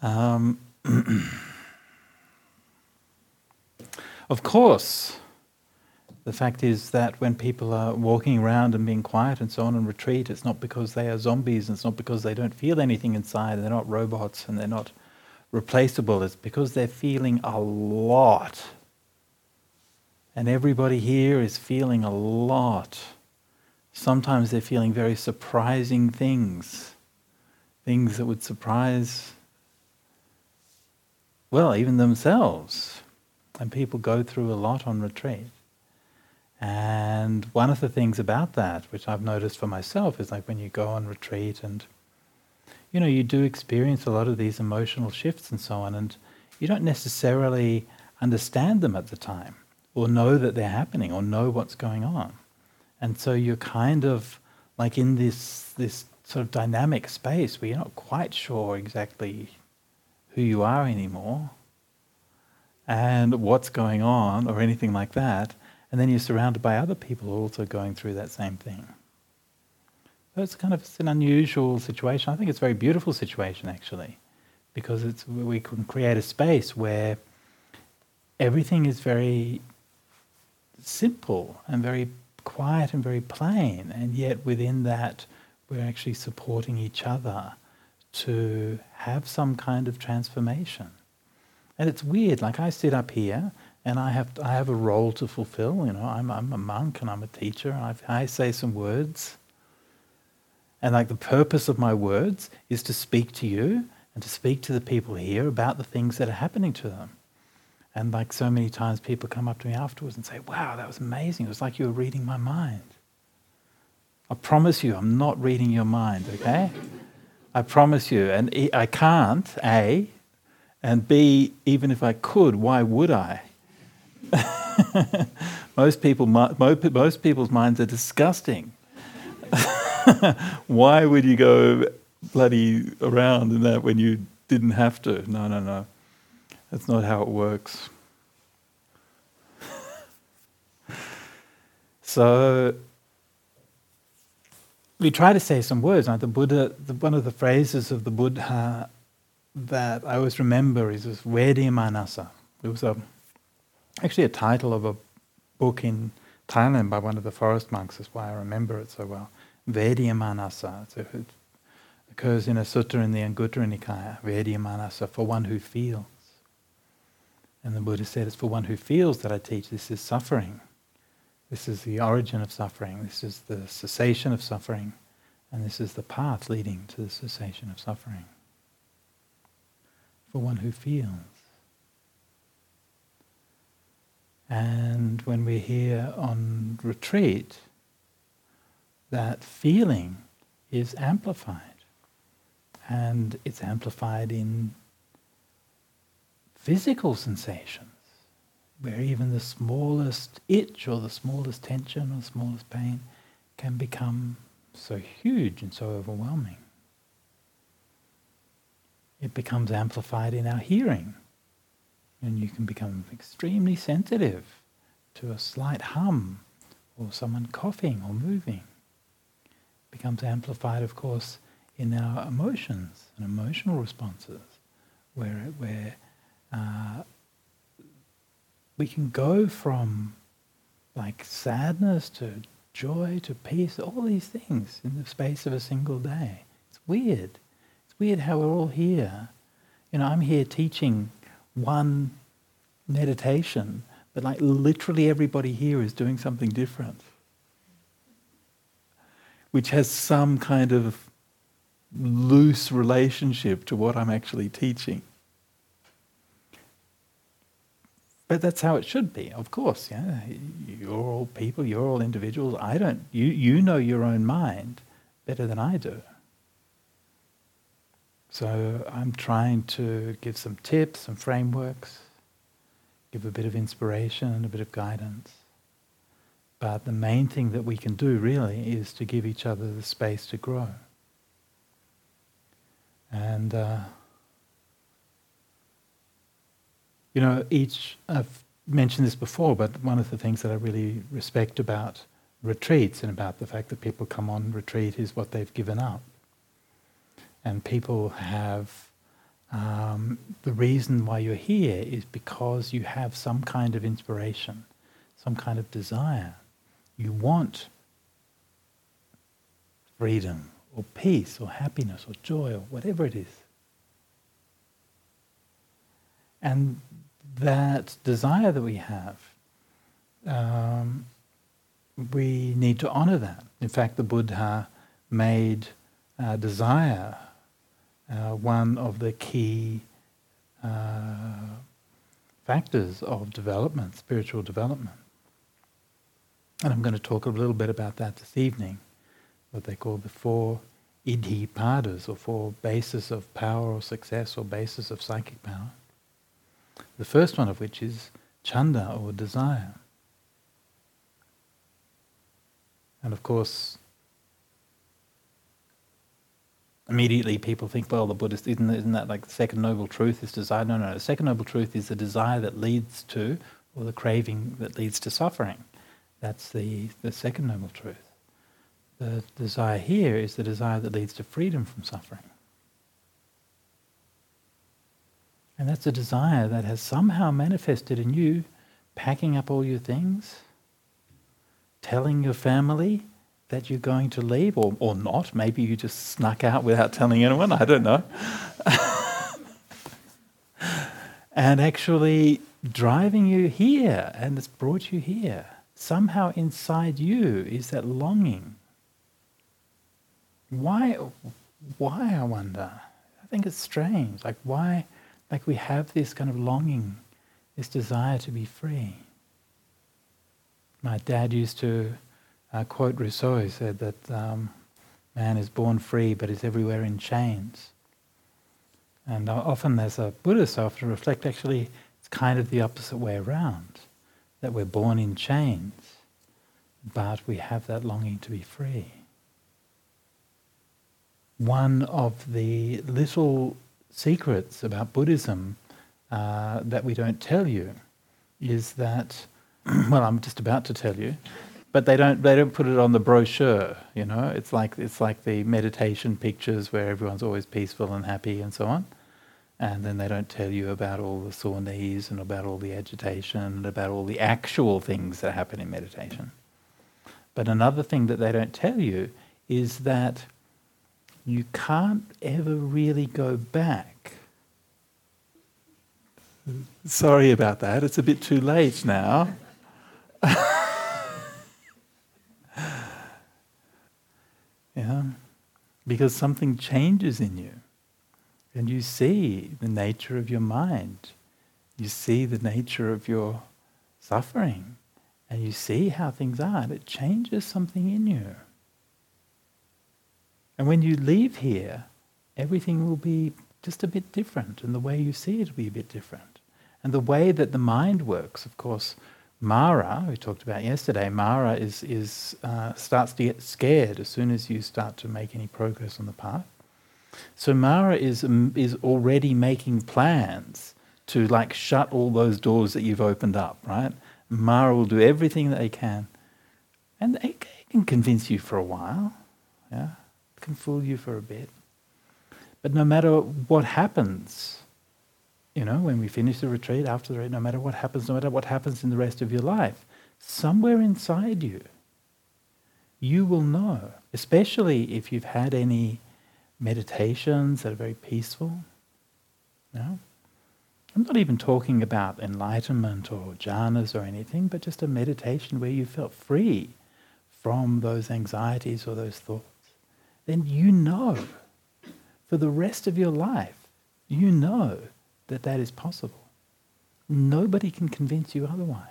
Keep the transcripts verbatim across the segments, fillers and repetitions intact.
Um, of course, the fact is that when people are walking around and being quiet and so on and retreat, it's not because they are zombies, and it's not because they don't feel anything inside, and they're not robots, and they're not replaceable. It's because they're feeling a lot. And everybody here is feeling a lot. Sometimes they're feeling very surprising things. Things that would surprise, well, even themselves. And people go through a lot on retreat. And one of the things about that, which I've noticed for myself, is like when you go on retreat and, you know, you do experience a lot of these emotional shifts and so on, and you don't necessarily understand them at the time, or know that they're happening, or know what's going on. And so you're kind of like in this this sort of dynamic space where you're not quite sure exactly who you are anymore and what's going on or anything like that. And then you're surrounded by other people who are also going through that same thing. So it's kind of it's an unusual situation. I think it's a very beautiful situation, actually, because it's we can create a space where everything is very simple and very quiet and very plain, and yet within that we're actually supporting each other to have some kind of transformation. And it's weird, like I sit up here and I have I have a role to fulfill. You know, I'm I'm a monk and I'm a teacher, and I, I say some words, and like the purpose of my words is to speak to you and to speak to the people here about the things that are happening to them. And like so many times people come up to me afterwards and say, wow, that was amazing. It was like you were reading my mind. I promise you, I'm not reading your mind, okay? I promise you. And I can't, A, and B, even if I could, why would I? most people, most people's minds are disgusting. Why would you go bloody around in that when you didn't have to? No, no, no. That's not how it works. So we try to say some words. Now, the Buddha, the, one of the phrases of the Buddha that I always remember is this Vedyamanasa. It was a, actually a title of a book in Thailand by one of the forest monks. That's why I remember it so well. Vedyamanasa. So it occurs in a sutta in the Anguttara Nikaya. Vedyamanasa, for one who feels. And the Buddha said, it's for one who feels that I teach. This is suffering. This is the origin of suffering. This is the cessation of suffering. And this is the path leading to the cessation of suffering. For one who feels. And when we're here on retreat, that feeling is amplified. And it's amplified in physical sensations, where even the smallest itch or the smallest tension or the smallest pain can become so huge and so overwhelming. It becomes amplified in our hearing, and you can become extremely sensitive to a slight hum or someone coughing or moving. It becomes amplified, of course, in our emotions and emotional responses, where where Uh, we can go from like sadness to joy to peace, all these things in the space of a single day. It's weird. It's weird how we're all here. You know, I'm here teaching one meditation, but like literally everybody here is doing something different, which has some kind of loose relationship to what I'm actually teaching. But that's how it should be, of course. Yeah, you're all people, you're all individuals. I don't. You you know your own mind better than I do. So I'm trying to give some tips, some frameworks, give a bit of inspiration and a bit of guidance. But the main thing that we can do really is to give each other the space to grow. And. Uh, You know, each, I've mentioned this before, but one of the things that I really respect about retreats and about the fact that people come on retreat is what they've given up. And people have Um, the reason why you're here is because you have some kind of inspiration, some kind of desire. You want freedom or peace or happiness or joy or whatever it is. And that desire that we have, um, we need to honor that. In fact, the Buddha made uh, desire uh, one of the key uh, factors of development, spiritual development. And I'm going to talk a little bit about that this evening, what they call the four iddhipadas, or four bases of power or success or bases of psychic power. The first one of which is chanda, or desire. And of course, immediately people think, well, the Buddhist, isn't, isn't that like the second noble truth is desire? No, no, the second noble truth is the desire that leads to, or the craving that leads to suffering. That's the, the second noble truth. The desire here is the desire that leads to freedom from suffering. And that's a desire that has somehow manifested in you packing up all your things, telling your family that you're going to leave, or, or not. Maybe you just snuck out without telling anyone, I don't know. And actually driving you here, and it's brought you here. Somehow inside you is that longing. Why, why, I wonder? I think it's strange. Like why, like we have this kind of longing, this desire to be free. My dad used to uh, quote Rousseau. He said that um, man is born free but is everywhere in chains. And often as a Buddhist I often reflect, actually it's kind of the opposite way around, that we're born in chains but we have that longing to be free. One of the little secrets about Buddhism uh, that we don't tell you is that, well, I'm just about to tell you, but they don't they don't put it on the brochure. You know, it's like it's like the meditation pictures where everyone's always peaceful and happy and so on, and then they don't tell you about all the sore knees and about all the agitation and about all the actual things that happen in meditation. But another thing that they don't tell you is that you can't ever really go back. Sorry about that, it's a bit too late now. Yeah, because something changes in you and you see the nature of your mind. You see the nature of your suffering and you see how things are, and it changes something in you. And when you leave here, everything will be just a bit different, and the way you see it will be a bit different. And the way that the mind works, of course, Mara, we talked about yesterday, Mara is, is uh, starts to get scared as soon as you start to make any progress on the path. So Mara is, um, is already making plans to like shut all those doors that you've opened up, right? Mara will do everything that they can. And they can convince you for a while, yeah? Can fool you for a bit. But no matter what happens, you know, when we finish the retreat, after the retreat, no matter what happens, no matter what happens in the rest of your life, somewhere inside you, you will know, especially if you've had any meditations that are very peaceful. No? I'm not even talking about enlightenment or jhanas or anything, but just a meditation where you felt free from those anxieties or those thoughts. Then you know, for the rest of your life, you know that that is possible. Nobody can convince you otherwise.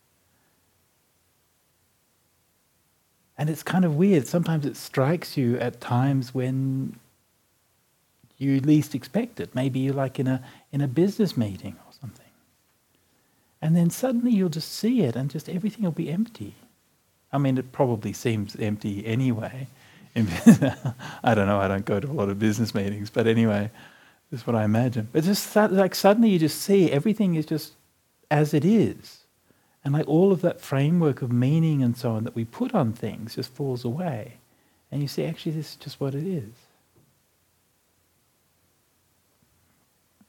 And it's kind of weird. Sometimes it strikes you at times when you least expect it. Maybe you're like in a in a business meeting or something. And then suddenly you'll just see it and just everything will be empty. I mean, it probably seems empty anyway. I don't know, I don't go to a lot of business meetings, but anyway, that's what I imagine. But just like suddenly you just see everything is just as it is. And like all of that framework of meaning and so on that we put on things just falls away. And you see, actually, this is just what it is.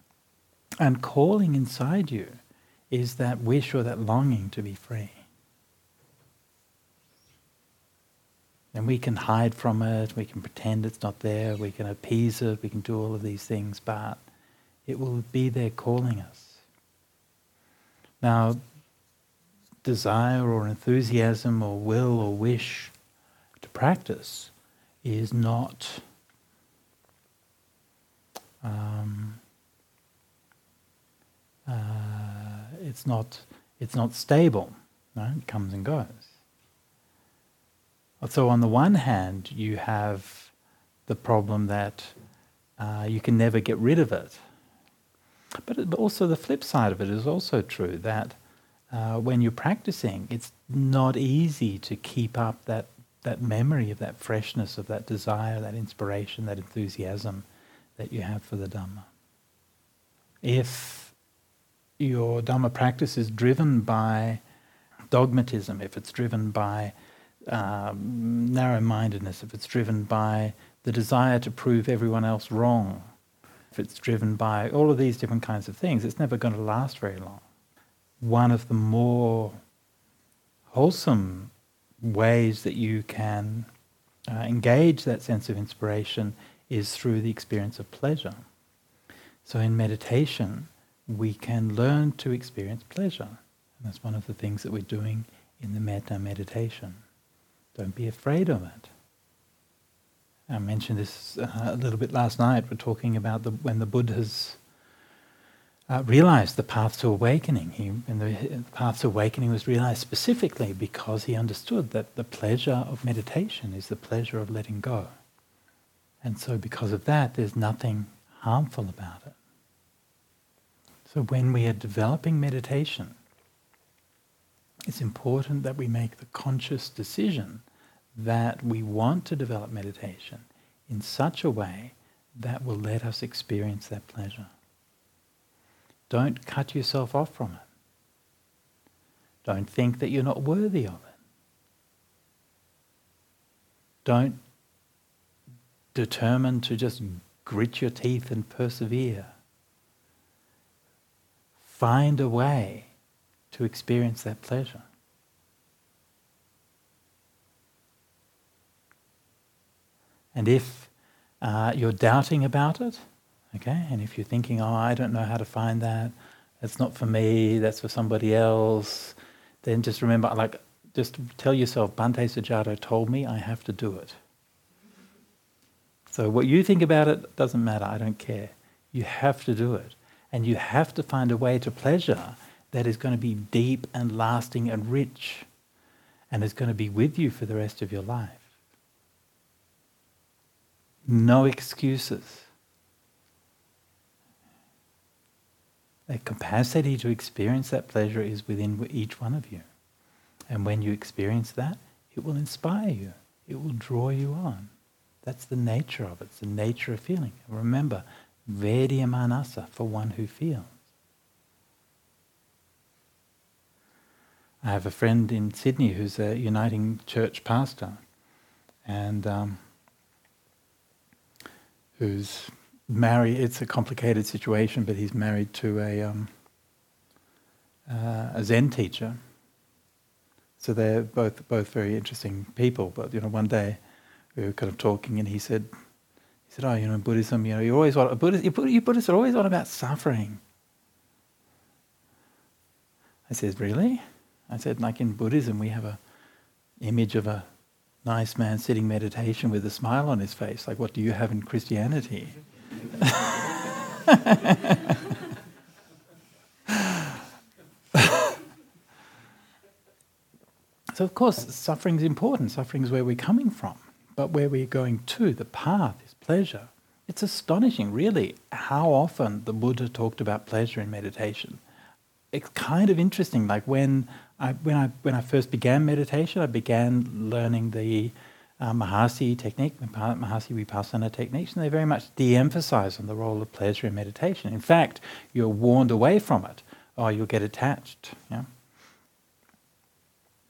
And calling inside you is that wish or that longing to be free. And we can hide from it, we can pretend it's not there, we can appease it, we can do all of these things, but it will be there calling us. Now, desire or enthusiasm or will or wish to practice is not um, uh, it's not it's not stable. No? It comes and goes. So on the one hand, you have the problem that uh, you can never get rid of it. But, it, but also the flip side of it is also true, that uh, when you're practicing, it's not easy to keep up that, that memory of that freshness, of that desire, that inspiration, that enthusiasm that you have for the Dhamma. If your Dhamma practice is driven by dogmatism, if it's driven by Um, narrow-mindedness, if it's driven by the desire to prove everyone else wrong, if it's driven by all of these different kinds of things, it's never going to last very long. One of the more wholesome ways that you can uh, engage that sense of inspiration is through the experience of pleasure. So in meditation, we can learn to experience pleasure. And that's one of the things that we're doing in the metta meditation. Don't be afraid of it. I mentioned this uh, a little bit last night. We're talking about the, when the Buddhas uh, realized the path to awakening. He, and the path to awakening was realized specifically because he understood that the pleasure of meditation is the pleasure of letting go. And so because of that, there's nothing harmful about it. So when we are developing meditation, it's important that we make the conscious decision that we want to develop meditation in such a way that will let us experience that pleasure. Don't cut yourself off from it. Don't think that you're not worthy of it. Don't determine to just grit your teeth and persevere. Find a way to experience that pleasure. And if uh, you're doubting about it, okay, and if you're thinking, oh, I don't know how to find that, that's not for me, that's for somebody else, then just remember, like, just tell yourself, Bhante Sujato told me I have to do it. So what you think about it doesn't matter, I don't care. You have to do it. And you have to find a way to pleasure that is going to be deep and lasting and rich, and is going to be with you for the rest of your life. No excuses. The capacity to experience that pleasure is within each one of you. And when you experience that, it will inspire you. It will draw you on. That's the nature of it. It's the nature of feeling. Remember, Vedya Manasa, for one who feels. I have a friend in Sydney who's a Uniting Church pastor, and um, who's married. It's a complicated situation, but he's married to a um, uh, a Zen teacher. So they're both both very interesting people. But you know, one day we were kind of talking, and he said, he said, "Oh, you know, in Buddhism, you know, you always want Buddhists. You Buddhists are always on about suffering." I said, "Really?" I said, like in Buddhism, we have a image of a nice man sitting meditation with a smile on his face. Like, what do you have in Christianity? So, of course, suffering is important. Suffering is where we're coming from. But where we're going to, the path, is pleasure. It's astonishing, really, how often the Buddha talked about pleasure in meditation. It's kind of interesting, like when I when I when I first began meditation, I began learning the uh, Mahasi technique, the Mahasi Vipassana techniques, and they very much de-emphasize on the role of pleasure in meditation. In fact, you're warned away from it, or you'll get attached. Yeah.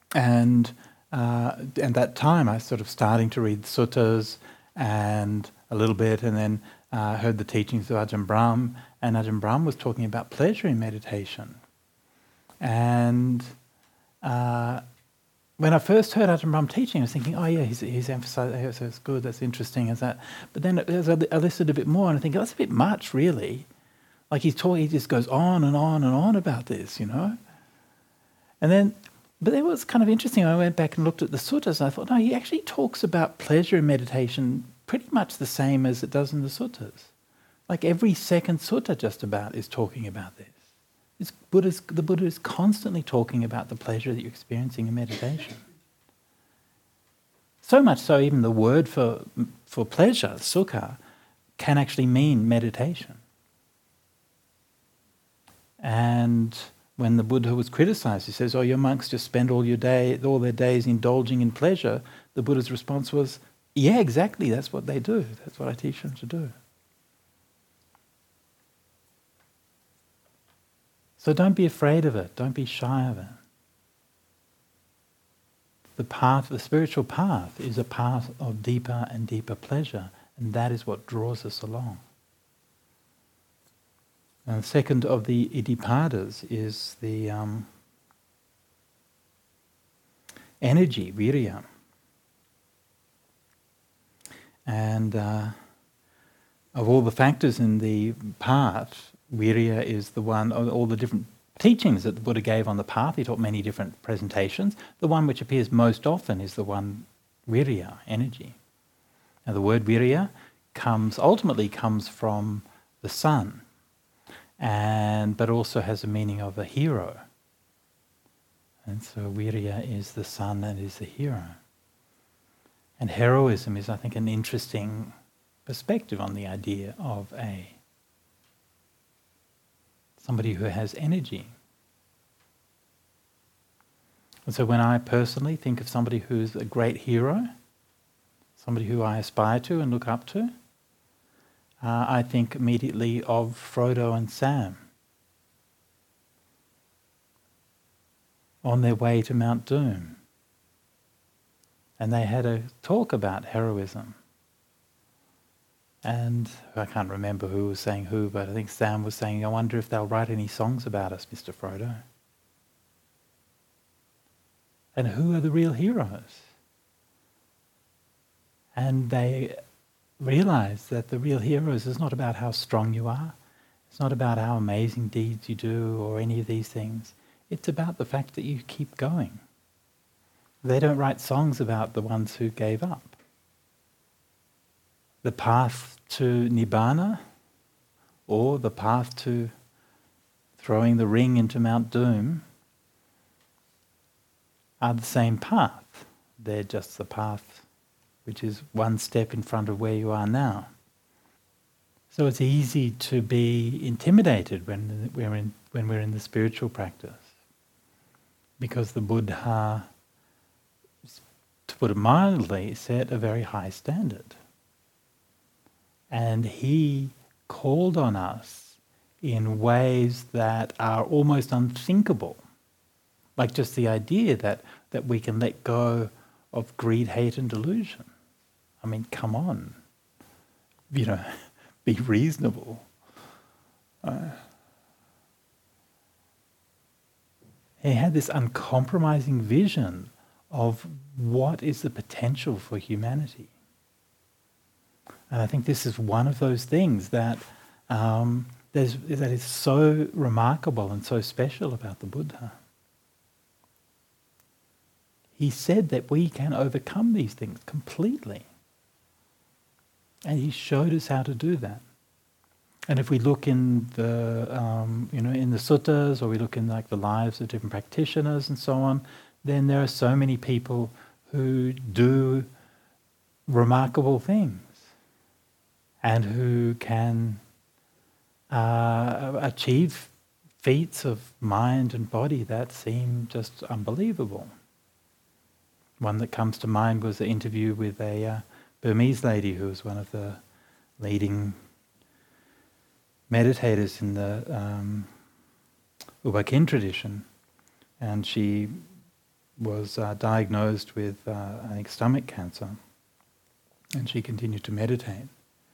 And uh, at that time, I was sort of starting to read suttas, and a little bit, and then uh, heard the teachings of Ajahn Brahm, and Ajahn Brahm was talking about pleasure in meditation. And uh, when I first heard Ajahn Brahm teaching, I was thinking, oh yeah, he's, he's emphasized, oh, so it's good, that's interesting, as that. But then as I, I listened a bit more, and I think, oh, that's a bit much, really. Like he's talking, he just goes on and on and on about this, you know. And then, but it was kind of interesting. I went back and looked at the suttas, and I thought, no, he actually talks about pleasure in meditation pretty much the same as it does in the suttas. Like every second sutta just about is talking about this. It's Buddha's, the Buddha is constantly talking about the pleasure that you're experiencing in meditation. So much so, even the word for for pleasure, sukha, can actually mean meditation. And when the Buddha was criticized, he says, oh, your monks just spend all your day, all their days indulging in pleasure. The Buddha's response was, yeah, exactly, that's what they do. That's what I teach them to do. So don't be afraid of it. Don't be shy of it. The path, the spiritual path, is a path of deeper and deeper pleasure, and that is what draws us along. And the second of the iddhipadas is the um, energy, virya. And uh, of all the factors in the path, virya is the one, of all the different teachings that the Buddha gave on the path. He taught many different presentations. The one which appears most often is the one virya, energy. Now the word virya comes, ultimately comes from the sun. And but also has a meaning of a hero. And so virya is the sun and is the hero. And heroism is, I think, an interesting perspective on the idea of a somebody who has energy. And so when I personally think of somebody who's a great hero, somebody who I aspire to and look up to, Uh, I think immediately of Frodo and Sam on their way to Mount Doom. And they had a talk about heroism. And I can't remember who was saying who, but I think Sam was saying, I wonder if they'll write any songs about us, Mister Frodo. And who are the real heroes? And they realize that the real heroes is not about how strong you are. It's not about how amazing deeds you do or any of these things. It's about the fact that you keep going. They don't write songs about the ones who gave up. The path to Nibbana or the path to throwing the ring into Mount Doom are the same path. They're just the path which is one step in front of where you are now. So it's easy to be intimidated when we're in when we're in the spiritual practice, because the Buddha, to put it mildly, set a very high standard. And he called on us in ways that are almost unthinkable. Like just the idea that, that we can let go of greed, hate and delusion. I mean, come on. You know, be reasonable. Uh, he had this uncompromising vision of what is the potential for humanity. And I think this is one of those things that um, there's, that is so remarkable and so special about the Buddha. He said that we can overcome these things completely. And he showed us how to do that. And if we look in the, um, you know, in the suttas, or we look in like the lives of different practitioners and so on, then there are so many people who do remarkable things and who can uh, achieve feats of mind and body that seem just unbelievable. One that comes to mind was the interview with a uh, Burmese lady who was one of the leading meditators in the um, U Ba Khin tradition, and she was uh, diagnosed with, uh, I think, stomach cancer, and she continued to meditate.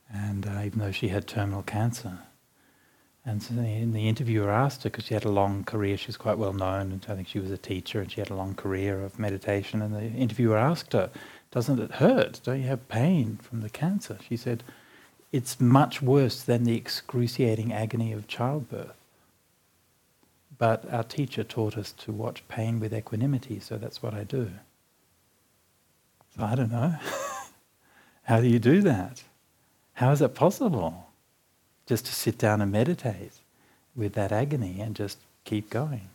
and uh, even though she had terminal cancer. And so the, the interviewer asked her, because she had a long career, she was quite well known, and I think she was a teacher, and she had a long career of meditation, and the interviewer asked her, doesn't it hurt? Don't you have pain from the cancer? She said, it's much worse than the excruciating agony of childbirth. But our teacher taught us to watch pain with equanimity, so that's what I do. So I don't know. How do you do that? How is it possible? Just to sit down and meditate with that agony and just keep going.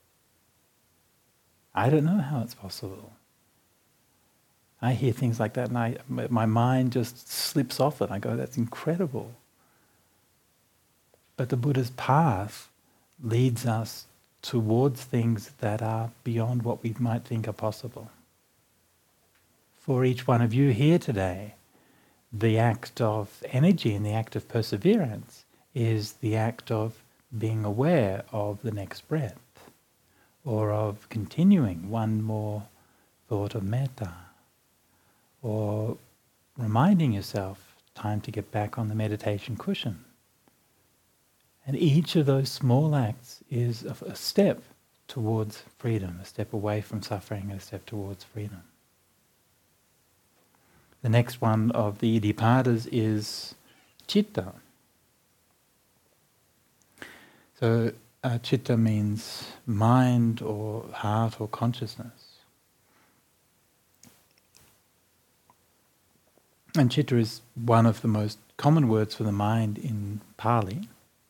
I don't know how it's possible. I hear things like that and I, my mind just slips off it. I go, that's incredible. But the Buddha's path leads us towards things that are beyond what we might think are possible. For each one of you here today, the act of energy and the act of perseverance is the act of being aware of the next breath, or of continuing one more thought of metta, or reminding yourself time to get back on the meditation cushion. And each of those small acts is a, a step towards freedom, a step away from suffering and a step towards freedom. The next one of the Iddhipadas is citta. So uh, citta means mind or heart or consciousness. And citta is one of the most common words for the mind in Pali.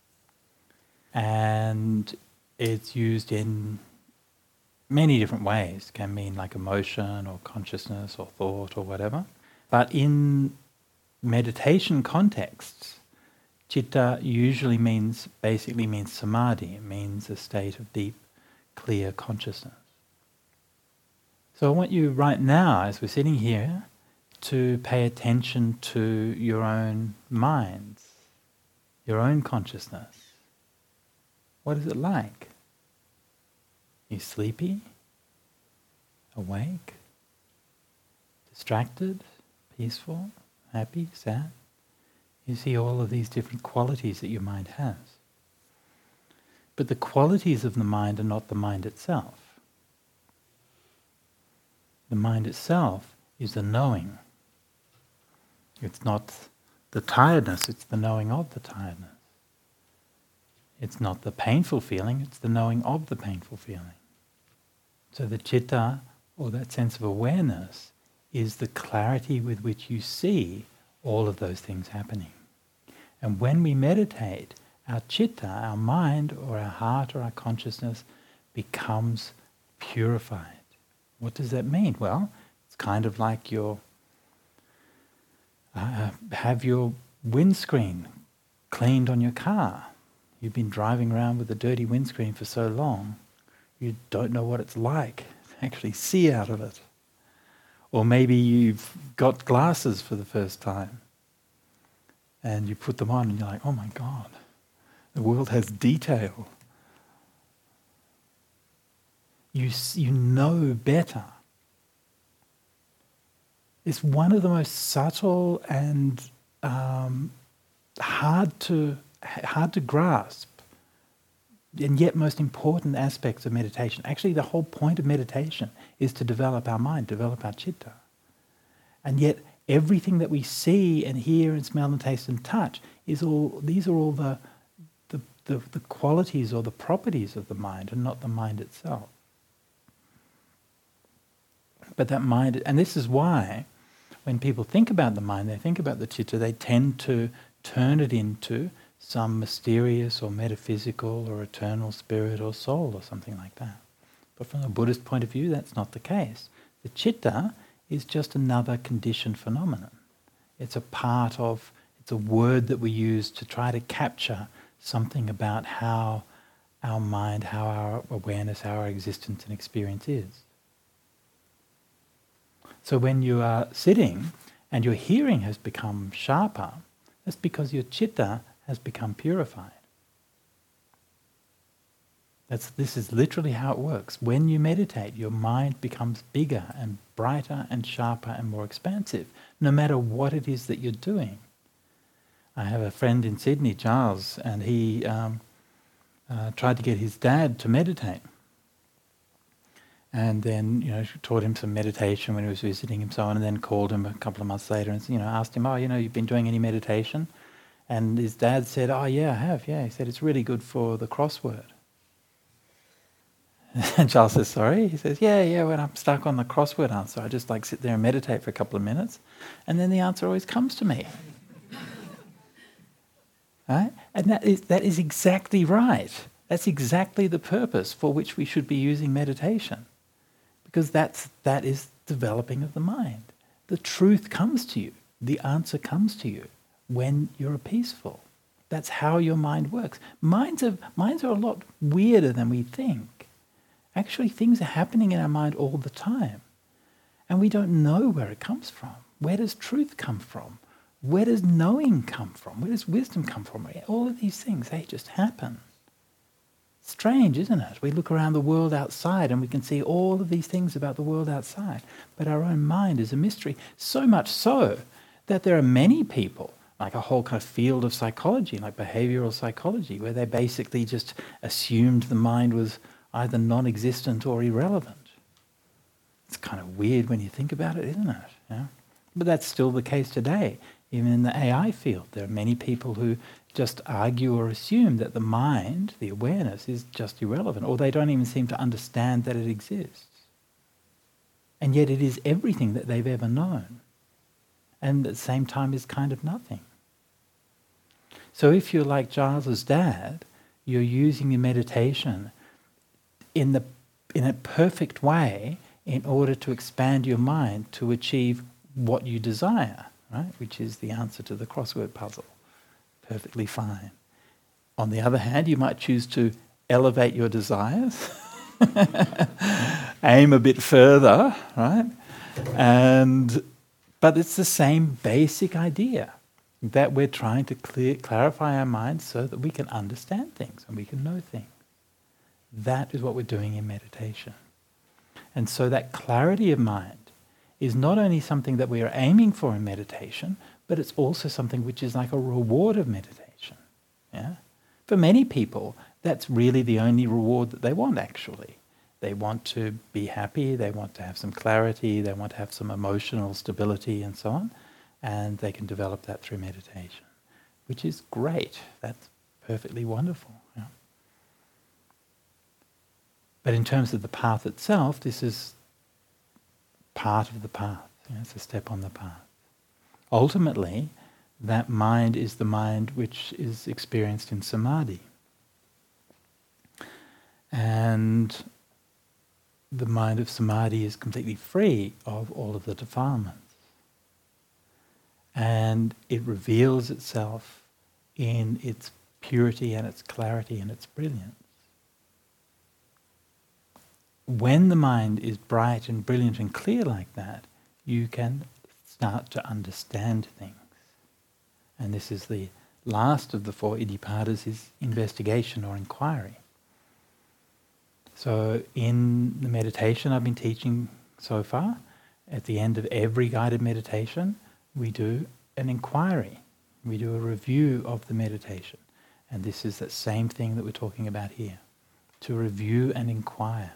And it's used in many different ways. It can mean like emotion or consciousness or thought or whatever. But in meditation contexts, citta usually means, basically means samadhi. It means a state of deep, clear consciousness. So I want you right now, as we're sitting here, to pay attention to your own minds, your own consciousness. What is it like? Are you sleepy? Awake? Distracted? Peaceful? Happy? Sad? You see all of these different qualities that your mind has. But the qualities of the mind are not the mind itself. The mind itself is the knowing. It's not the tiredness, it's the knowing of the tiredness. It's not the painful feeling, it's the knowing of the painful feeling. So the citta, or that sense of awareness, is the clarity with which you see all of those things happening. And when we meditate, our citta, our mind or our heart or our consciousness becomes purified. What does that mean? Well, it's kind of like your uh, have your windscreen cleaned on your car. You've been driving around with a dirty windscreen for so long, you don't know what it's like to actually see out of it. Or maybe you've got glasses for the first time and you put them on and you're like, oh my God, the world has detail. You, you know better. It's one of the most subtle and um, hard to hard to grasp and yet most important aspects of meditation. Actually, the whole point of meditation is to develop our mind, develop our citta. And yet everything that we see and hear and smell and taste and touch is all, these are all the, the, the, the qualities or the properties of the mind and not the mind itself. But that mind, and this is why when people think about the mind, they think about the citta, they tend to turn it into some mysterious or metaphysical or eternal spirit or soul or something like that. But from a Buddhist point of view, that's not the case. The citta is just another conditioned phenomenon. It's a part of, it's a word that we use to try to capture something about how our mind, how our awareness, how our existence and experience is. So when you are sitting and your hearing has become sharper, that's because your citta has become purified. That's, this is literally how it works. When you meditate, your mind becomes bigger and brighter and sharper and more expansive, no matter what it is that you're doing. I have a friend in Sydney, Giles, and he um, uh, tried to get his dad to meditate. And then, you know, taught him some meditation when he was visiting him, so on, and then called him a couple of months later and, you know, asked him, oh, you know, you've been doing any meditation? And his dad said, oh, yeah, I have, yeah. He said, it's really good for the crossword. And Charles says, sorry? He says, yeah, yeah, when I'm stuck on the crossword answer, I just like sit there and meditate for a couple of minutes, and then the answer always comes to me. Right? And that is, that is exactly right. That's exactly the purpose for which we should be using meditation. Because that's, that is developing of the mind. The truth comes to you. The answer comes to you when you're peaceful. That's how your mind works. Minds are, minds are a lot weirder than we think. Actually, things are happening in our mind all the time. And we don't know where it comes from. Where does truth come from? Where does knowing come from? Where does wisdom come from? All of these things, they just happen. Strange, isn't it? We look around the world outside and we can see all of these things about the world outside. But our own mind is a mystery. So much so that there are many people, like a whole kind of field of psychology, like behavioral psychology, where they basically just assumed the mind was either non-existent or irrelevant. It's kind of weird when you think about it, isn't it? Yeah? But that's still the case today. Even in the A I field, there are many people who just argue or assume that the mind, the awareness, is just irrelevant, or they don't even seem to understand that it exists. And yet it is everything that they've ever known, and at the same time is kind of nothing. So if you're like Giles's dad, you're using your meditation in the in a perfect way in order to expand your mind to achieve what you desire, right? Which is the answer to the crossword puzzle. Perfectly fine. On the other hand, you might choose to elevate your desires, aim a bit further, right? And but it's the same basic idea that we're trying to clear, clarify our minds so that we can understand things and we can know things. That is what we're doing in meditation. And so that clarity of mind is not only something that we are aiming for in meditation, but it's also something which is like a reward of meditation. Yeah? For many people, that's really the only reward that they want, actually. They want to be happy, they want to have some clarity, they want to have some emotional stability and so on, and they can develop that through meditation, which is great. That's perfectly wonderful. Yeah? But in terms of the path itself, this is part of the path. Yeah? It's a step on the path. Ultimately, that mind is the mind which is experienced in samadhi. And the mind of samadhi is completely free of all of the defilements. And it reveals itself in its purity and its clarity and its brilliance. When the mind is bright and brilliant and clear like that, you can start to understand things. And this is the last of the four iddhipadas, is investigation or inquiry. So in the meditation I've been teaching so far, at the end of every guided meditation, we do an inquiry. We do a review of the meditation. And this is that same thing that we're talking about here, to review and inquire.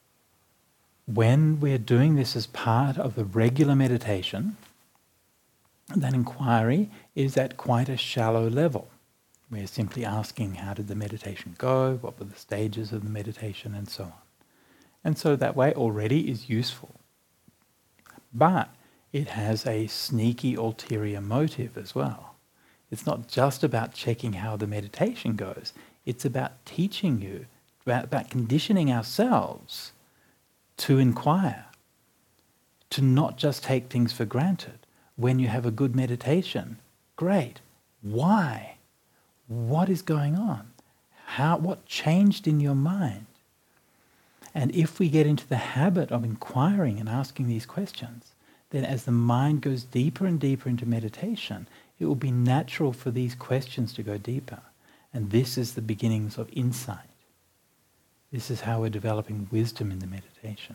When we're doing this as part of the regular meditation, that inquiry is at quite a shallow level. We're simply asking, how did the meditation go? What were the stages of the meditation? And so on. And so that way already is useful. But it has a sneaky ulterior motive as well. It's not just about checking how the meditation goes. It's about teaching you, about, about conditioning ourselves to inquire, to not just take things for granted. When you have a good meditation, great. Why? What is going on? How? What changed in your mind? And if we get into the habit of inquiring and asking these questions, then as the mind goes deeper and deeper into meditation, it will be natural for these questions to go deeper. And this is the beginnings of insight. This is how we're developing wisdom in the meditation.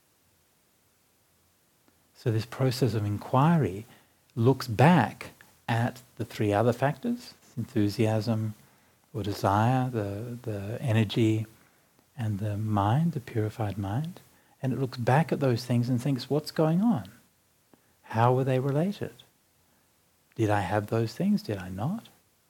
So this process of inquiry looks back at the three other factors, enthusiasm or desire, the, the energy and the mind, the purified mind, and it looks back at those things and thinks, what's going on? How were they related? Did I have those things? Did I not?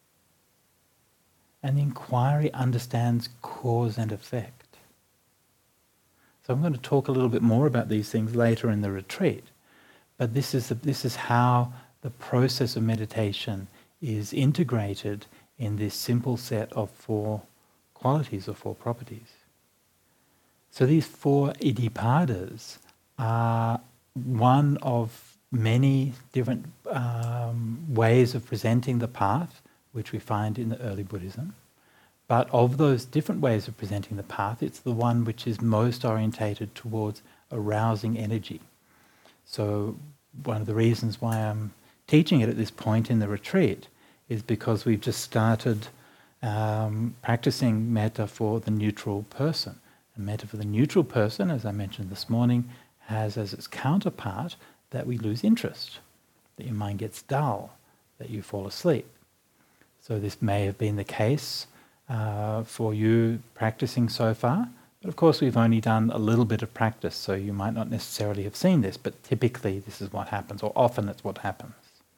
And the inquiry understands cause and effect. So I'm going to talk a little bit more about these things later in the retreat. But this is, the, this is how the process of meditation is integrated in this simple set of four qualities or four properties. So these four iddhipadas are one of many different um, ways of presenting the path, which we find in the early Buddhism. But of those different ways of presenting the path, it's the one which is most orientated towards arousing energy. So one of the reasons why I'm teaching it at this point in the retreat is because we've just started um, practicing metta for the neutral person. And metta for the neutral person, as I mentioned this morning, has as its counterpart that we lose interest, that your mind gets dull, that you fall asleep. So this may have been the case uh, for you practicing so far, but of course we've only done a little bit of practice, so you might not necessarily have seen this, but typically this is what happens, or often it's what happens.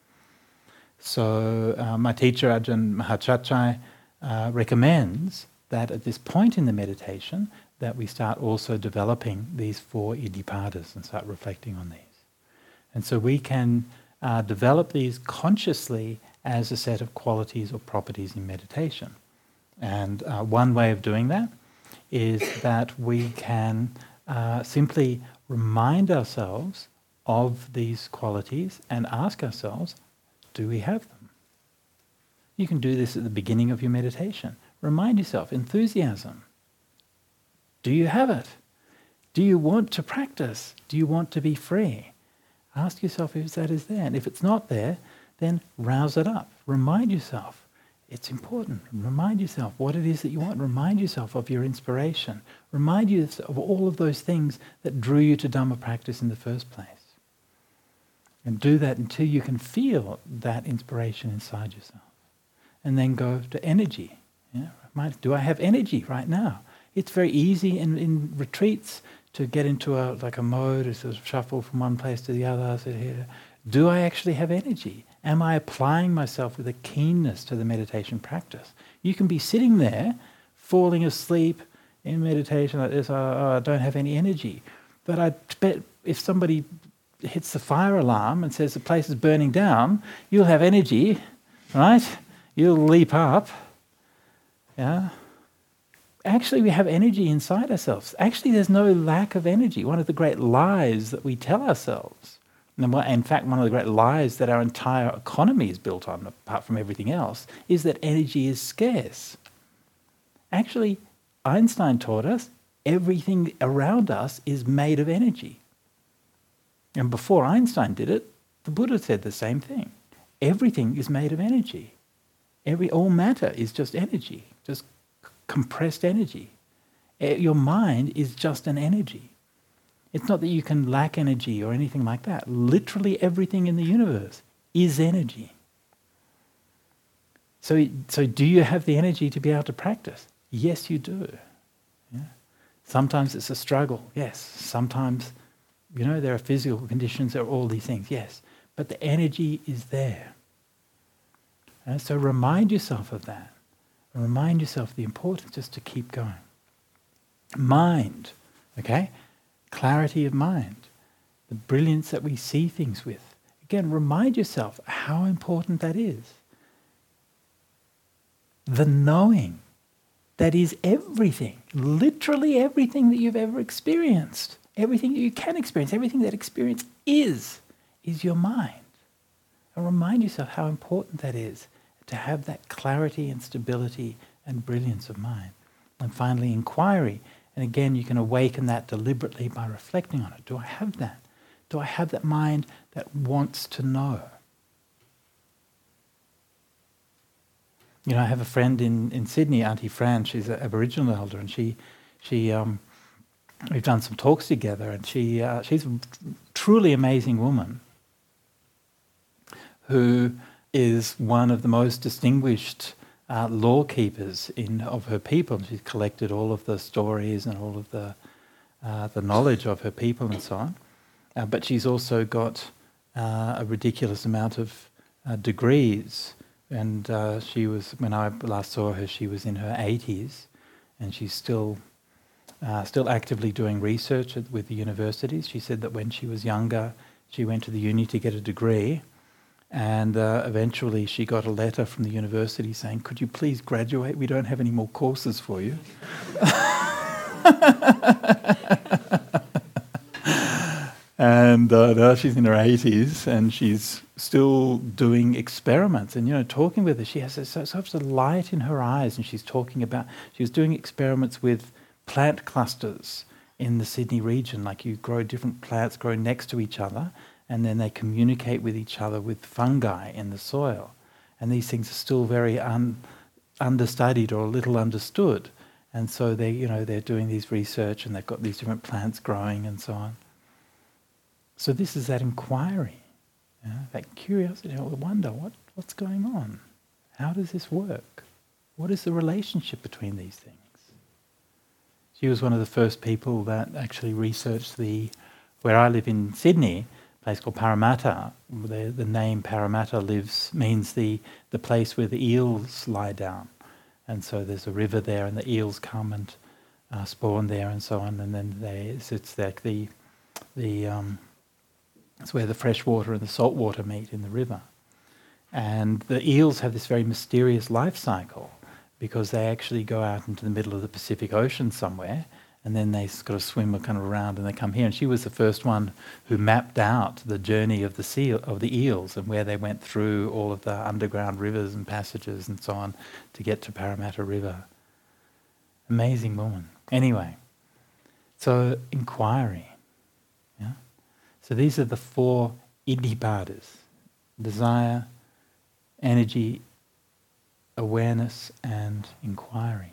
So uh, my teacher Ajahn Mahachachai uh, recommends that at this point in the meditation that we start also developing these four iddhipadas and start reflecting on these. And so we can uh, develop these consciously as a set of qualities or properties in meditation. And uh, one way of doing that is that we can uh, simply remind ourselves of these qualities and ask ourselves, do we have them? You can do this at the beginning of your meditation. Remind yourself, enthusiasm. Do you have it? Do you want to practice? Do you want to be free? Ask yourself if that is there. And if it's not there, then rouse it up. Remind yourself. It's important. Remind yourself what it is that you want. Remind yourself of your inspiration. Remind yourself of all of those things that drew you to Dhamma practice in the first place. And do that until you can feel that inspiration inside yourself. And then go to energy. Yeah? Do I have energy right now? It's very easy in, in retreats to get into a like a mode, to sort of shuffle from one place to the other. Sit here. Do I actually have energy? Am I applying myself with a keenness to the meditation practice? You can be sitting there, falling asleep in meditation like this, oh, oh, I don't have any energy. But I bet if somebody hits the fire alarm and says the place is burning down, you'll have energy, right? You'll leap up. Yeah. Actually, we have energy inside ourselves. Actually, there's no lack of energy. One of the great lies that we tell ourselves, and in fact, one of the great lies that our entire economy is built on, apart from everything else, is that energy is scarce. Actually, Einstein taught us everything around us is made of energy. And before Einstein did it, the Buddha said the same thing. Everything is made of energy. Every all matter is just energy, just compressed energy. Your mind is just an energy. It's not that you can lack energy or anything like that. Literally everything in the universe is energy. So, so do you have the energy to be able to practice? Yes, you do. Yeah. Sometimes it's a struggle, yes. Sometimes, you know, there are physical conditions, there are all these things, yes. But the energy is there. And so remind yourself of that. And remind yourself of the importance just to keep going. Mind, okay? Clarity of mind. The brilliance that we see things with. Again, remind yourself how important that is. The knowing that is everything, literally everything that you've ever experienced, everything that you can experience, everything that experience is, is your mind. And remind yourself how important that is, to have that clarity and stability and brilliance of mind. And finally, inquiry. And again, you can awaken that deliberately by reflecting on it. Do I have that? Do I have that mind that wants to know? You know, I have a friend in, in Sydney, Auntie Fran. She's an Aboriginal elder, and she, she, um, we've done some talks together, and she, uh, she's a truly amazing woman who is one of the most distinguished uh, law keepers in of her people. She's collected all of the stories and all of the uh, the knowledge of her people and so on. Uh, but she's also got uh, a ridiculous amount of uh, degrees. And uh, she was, when I last saw her, she was in her eighties, and she's still uh, still actively doing research at, with the universities. She said that when she was younger, she went to the uni to get a degree, and uh, eventually she got a letter from the university saying, "Could you please graduate? We don't have any more courses for you." And uh, now she's in her eighties, and she's still doing experiments. And, you know, talking with her, she has so, such a light in her eyes, and she's talking about, she was doing experiments with plant clusters in the Sydney region. Like, you grow different plants grow next to each other, and then they communicate with each other with fungi in the soil. And these things are still very un, understudied or a little understood. And so they, you know, they're doing these research, and they've got these different plants growing and so on. So this is that inquiry, you know, that curiosity, or wonder, what, what's going on? How does this work? What is the relationship between these things? She was one of the first people that actually researched the, where I live in Sydney, a place called Parramatta. The, the name Parramatta lives means the, the place where the eels lie down. And so there's a river there, and the eels come and uh, spawn there and so on, and then they, it's, it's like the, the um, it's where the fresh water and the salt water meet in the river. And the eels have this very mysterious life cycle, because they actually go out into the middle of the Pacific Ocean somewhere, and then they got to swim kind of around, and they come here. And she was the first one who mapped out the journey of the seal, of the eels, and where they went through all of the underground rivers and passages and so on to get to Parramatta River. Amazing woman. Anyway, so inquiry. Yeah. So these are the four iddhipadas: desire, energy, awareness, and inquiry.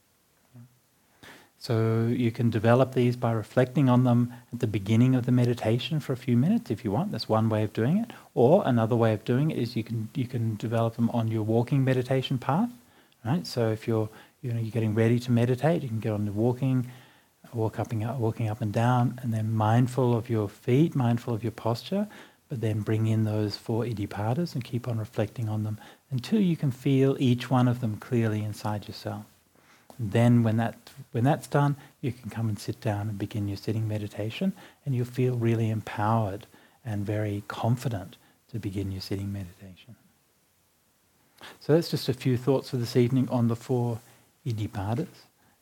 So you can develop these by reflecting on them at the beginning of the meditation for a few minutes if you want. That's one way of doing it. Or another way of doing it is you can you can develop them on your walking meditation path. Right? So if you're you know you're getting ready to meditate, you can get on the walking, walk up and up, walking up and down, and then mindful of your feet, mindful of your posture, but then bring in those four iddhipadas and keep on reflecting on them until you can feel each one of them clearly inside yourself. And then when that when that's done, you can come and sit down and begin your sitting meditation, and you'll feel really empowered and very confident to begin your sitting meditation. So that's just a few thoughts for this evening on the four iddhipadas.